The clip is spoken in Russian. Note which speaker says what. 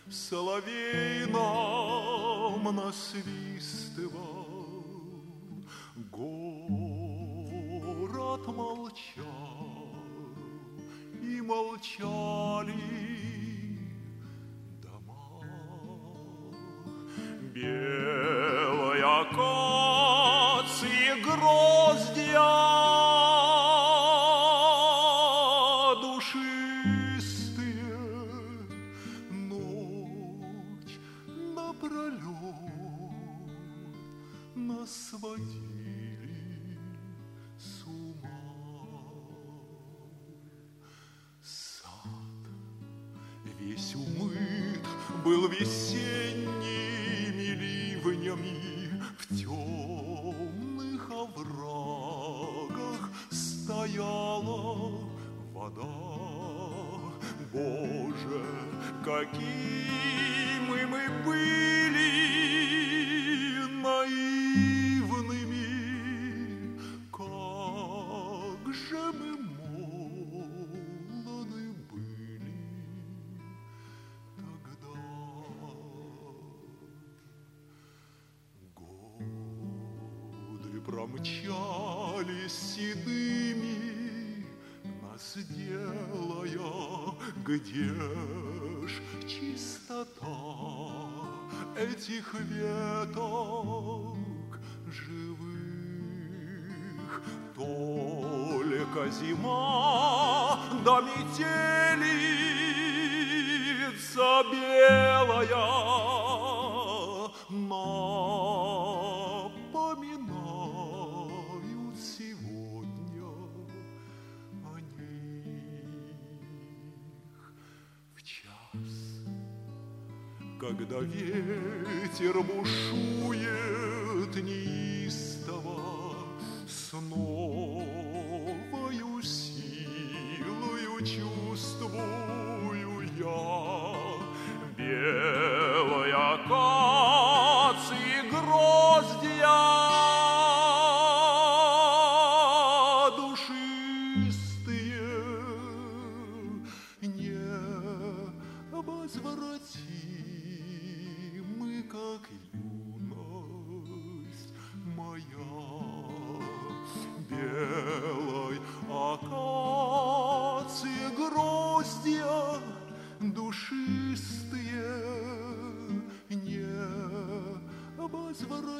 Speaker 1: соловей нам насвистывал. Город молчал, и молчали дома. Белая акация гроздья душистые, ночь напролет нас сводили с ума. Сад весь умыт был весенними ливнями, в темных оврагах стояла вода. Боже, какими мы были наивными, как же мы молоды были тогда. Годы промчались седыми, нас делая, где ж чистота этих веток живых? Только зима да метелица белая напоминают сегодня о них. В час, когда ветер бушует неистово, с новою силою чувствую я белая акация гроздья душистые, невозвратимы, как юность моя. Белой акации гроздья душистые, невозвратимы,